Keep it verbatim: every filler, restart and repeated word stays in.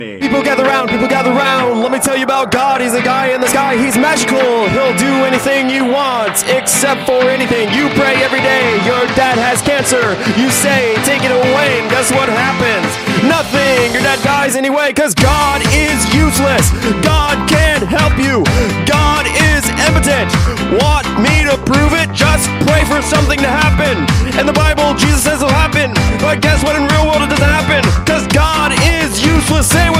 People gather round, people gather round. Let me tell you about God. He's a guy in the sky. He's magical. He'll do anything you want, except for anything. You pray every day. Your dad has cancer. You say, take it away, and guess what happens? Nothing. Your dad dies anyway, because God is useless. God can't help you. God is impotent. Want me to prove it? Just pray for something to happen. In the Bible, Jesus says it'll happen. But guess what? In real world, it doesn't happen, because God is useless. Say